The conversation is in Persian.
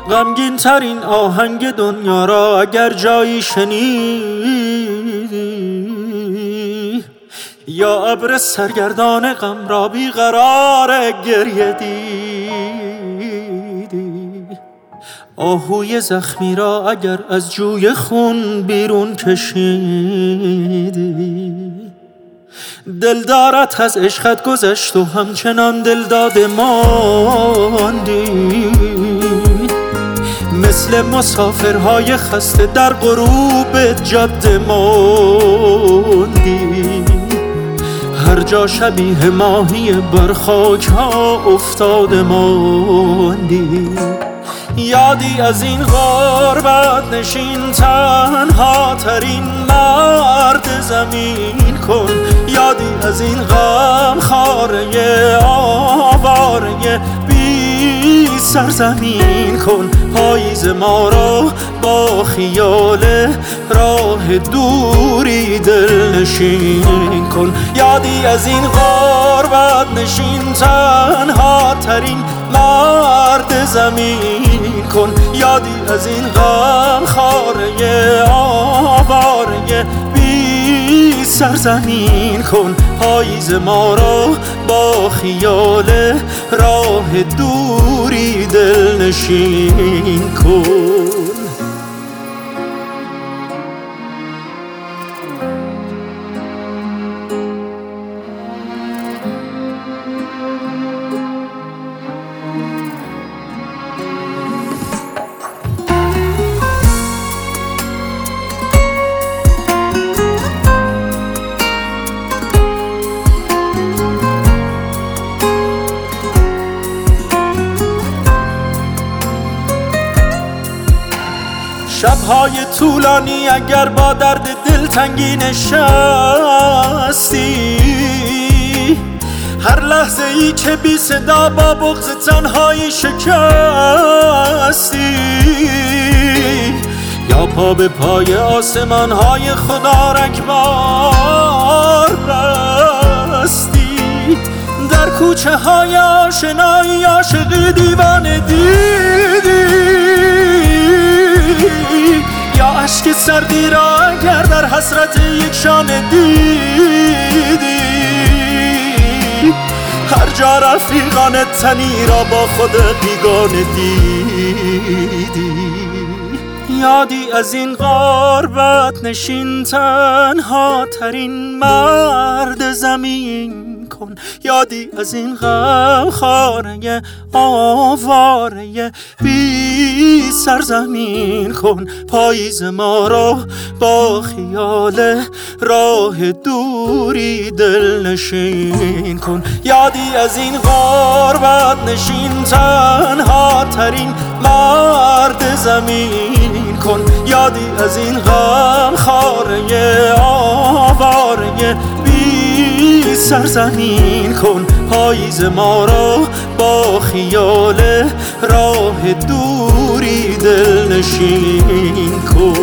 غمگین ترین آهنگ دنیا را اگر جایی شنیدی، یا ابر سرگردان غم را بیقرار گریه دیدی، آهوی زخمی را اگر از جوی خون بیرون کشیدی، دلدارت از عشقت گذشت و همچنان دلداده ماندی، مثل مسافرهای خسته در غروب جاده ماندی، هر جا شبیه ماهی بر خاک ها افتاده ماندی. یادی از این غربت نشین تنها ترین مرد زمین کن، یادی از این غم خاره آواره بی سرزمین کن، پاییز ما را با خیال راه دوری دلنشین کن. یادی از این غربت نشین تنها ترین مرد زمین کن، یادی از این غم خاره آواره بی سرزمین کن، پاییز ما را با خیال راه دوری دلنشین کن. شب‌های طولانی اگر با درد دلتنگی نشستی، هر لحظه ای که بی صدا با بغض تنهایی شکستی، یا پا به پای آسمان های خدا رگبار بستی، در کوچه های آشنایی عاشقی دیوانه دیدی، یا اشک سردی را اگر در حسرت یک شانه دیدی، هر جا رفیقان تنی را با خود بیگانه دیدی. یادی از این غربت نشین تنها ترین مرد زمین کن، یادی از این غم خاره آواره بی سرزمین کن، پاییز ما را با خیال راه دوری دلنشین کن. یادی از این غربت نشین تنها ترین مرد زمین کن، یادی از این غم خاره آواره بی سرزمین کن، پاییز ما را با خیال راه دوری دلنشین کن.